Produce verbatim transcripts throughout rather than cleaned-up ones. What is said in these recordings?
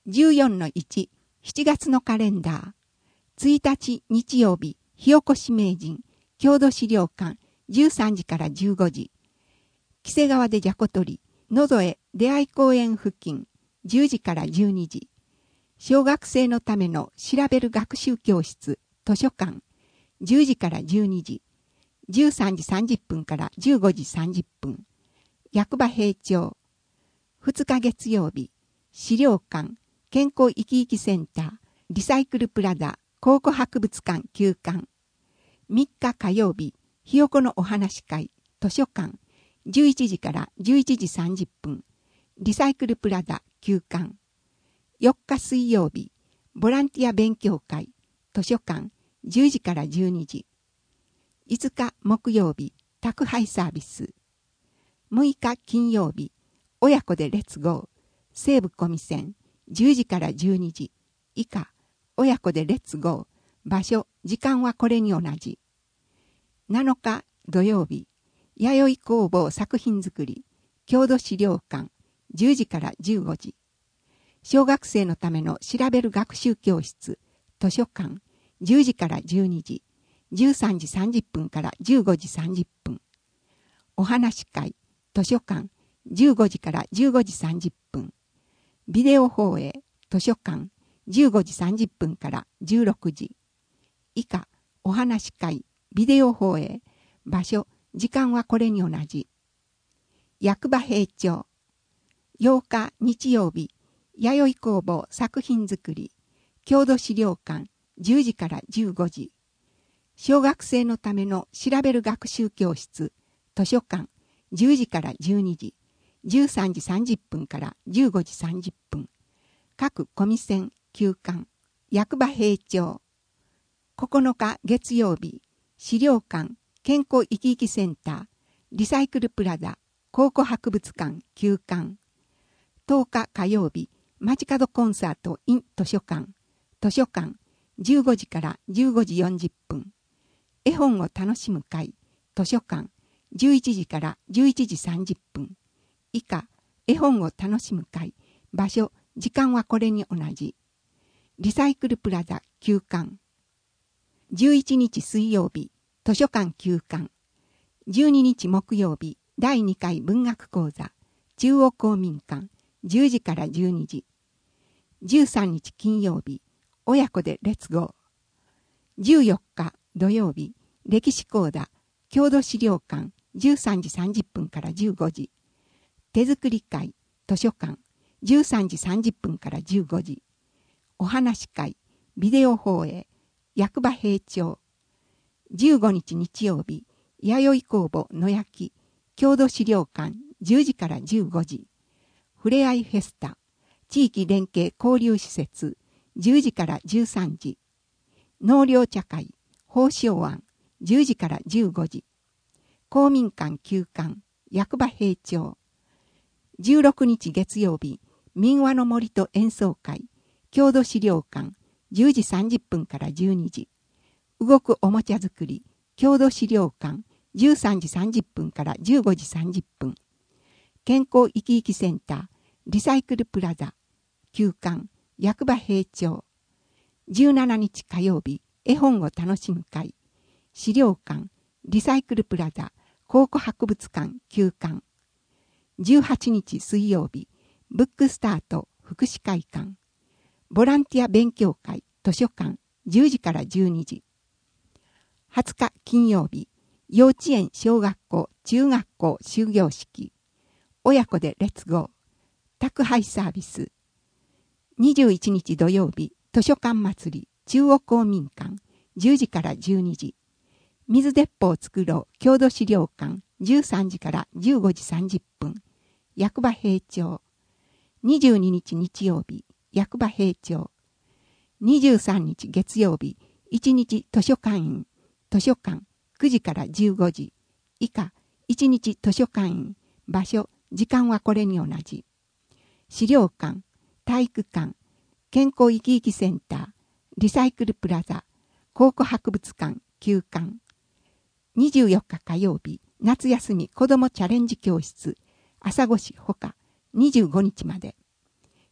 じゅうよんのいち、しちがつのカレンダー。ついたち日曜日、火起こし名人、郷土資料館、じゅうさんじからじゅうごじ。木瀬川でじゃこ取り、野添出会い公園付近、じゅうじからじゅうにじ。小学生のための調べる学習教室、図書館、じゅうじからじゅうにじ。じゅうさんじさんじゅっぷんからじゅうごじさんじゅっぷん。役場平町。ふつか月曜日、資料館、健康生き生きセンター、リサイクルプラザ、考古博物館休館。みっか火曜日、ひよこのお話会、図書館、じゅういちじからじゅういちじさんじゅっぷん。リサイクルプラザ休館。よっか水曜日、ボランティア勉強会、図書館、じゅうじからじゅうにじ。いつか木曜日、宅配サービス。むいか金曜日、親子でレッツゴー、西武小見線、じゅうじからじゅうにじ。以下、親子でレッツゴー、場所、時間はこれに同じ。なのか土曜日、弥生工房作品作り、郷土資料館、じゅうじからじゅうごじ。小学生のための調べる学習教室、図書館、じゅうじからじゅうにじ。じゅうさんじさんじゅっぷんからじゅうごじさんじゅっぷん。お話会、図書館、じゅうごじからじゅうごじさんじゅっぷん。ビデオ放映、図書館、じゅうごじさんじゅっぷんからじゅうろくじ。以下、お話会、ビデオ放映、場所、時間はこれに同じ。役場平町。ようか日曜日、弥生工房作品作り、郷土資料館、じゅうじからじゅうごじ。小学生のための調べる学習教室、図書館、じゅうじからじゅうにじ。じゅうさんじさんじゅっぷんからじゅうごじさんじゅっぷん。各小見線休館。役場平町。ここのか月曜日、資料館、健康生き生きセンター、リサイクルプラザ、考古博物館休館。とおか火曜日、街角コンサート in 図書館。図書館、じゅうごじからじゅうごじよんじゅっぷん。絵本を楽しむ会、図書館、じゅういちじからじゅういちじさんじゅっぷん。以下、絵本を楽しむ会、場所、時間はこれに同じ。リサイクルプラザ休館。じゅういちにち水曜日、図書館休館。じゅうににち木曜日、だいにかい文学講座、中央公民館、じゅうじからじゅうにじ。じゅうさんにち金曜日、親子でレッツゴー。じゅうよっか土曜日、歴史講座、郷土資料館、じゅうさんじさんじゅっぷんからじゅうごじ。手作り会、図書館、じゅうさんじさんじゅっぷんからじゅうごじ。お話会、ビデオ放映、役場平町。じゅうごにち日曜日、弥生工房野焼き、郷土資料館、じゅうじからじゅうごじ。ふれあいフェスタ、地域連携交流施設、じゅうじからじゅうさんじ。納涼茶会、宝生庵、じゅうじからじゅうごじ。公民館休館、役場平町。じゅうろくにち月曜日、民話の森と演奏会、郷土資料館、じゅうじさんじゅっぷんからじゅうにじ。動くおもちゃ作り、郷土資料館、じゅうさんじさんじゅっぷんからじゅうごじさんじゅっぷん。健康生き生きセンター、リサイクルプラザ、休館、役場平町。じゅうしちにち火曜日、絵本を楽しむ会、資料館、リサイクルプラザ、考古博物館休館。じゅうはちにち水曜日、ブックスタート福祉会館。ボランティア勉強会図書館、じゅうじからじゅうにじ。はつか金曜日、幼稚園小学校中学校終業式。親子でレッツゴー。宅配サービス。にじゅういちにち土曜日、図書館祭り中央公民館、じゅうじからじゅうにじ。水鉄砲を作ろう郷土資料館、じゅうさんじからじゅうごじさんじゅっぷん。役場平町。にじゅうににち日曜日、役場平町。にじゅうさんにち月曜日、いちにち図書館員、図書館、くじからじゅうごじ。以下、いちにち図書館員、場所、時間はこれに同じ。資料館、体育館、健康生き生きセンター、リサイクルプラザ、考古博物館休館。にじゅうよっか火曜日、夏休み子どもチャレンジ教室、朝来市ほかにじゅうごにちまで。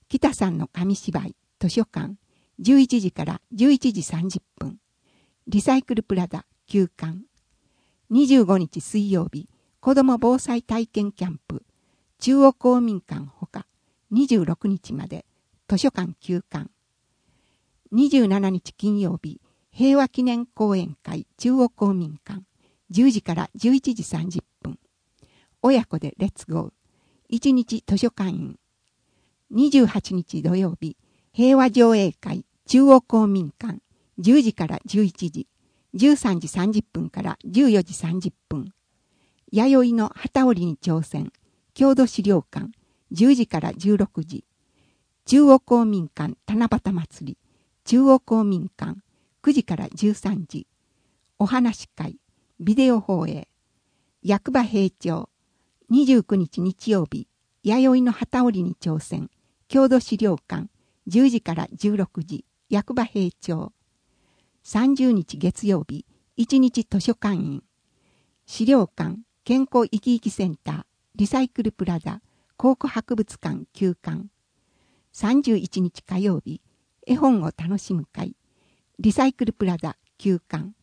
北さんの紙芝居図書館じゅういちじからじゅういちじさんじゅっぷん。リサイクルプラザ休館。にじゅうごにち水曜日、子ども防災体験キャンプ中央公民館ほかにじゅうろくにちまで図書館休館。にじゅうしちにち金曜日、平和記念講演会中央公民館じゅうじからじゅういちじさんじゅっぷん。親子でレッツゴー。いちにち図書館員。にじゅうはちにち土曜日、平和上映会中央公民館じゅうじからじゅういちじ、じゅうさんじさんじゅっぷんからじゅうよじさんじゅっぷん。弥生の機織りに挑戦郷土資料館じゅうじからじゅうろくじ。中央公民館七夕祭り中央公民館くじからじゅうさんじ。お話会ビデオ放映。役場閉庁にじゅうくにち日曜日、弥生の機織りに挑戦郷土資料館じゅうじからじゅうろくじ。役場閉庁。さんじゅうにち月曜日、いちにち図書館員。資料館健康生き生きセンターリサイクルプラザ考古博物館休館。さんじゅういちにち火曜日、絵本を楽しむ会リサイクルプラザ休館。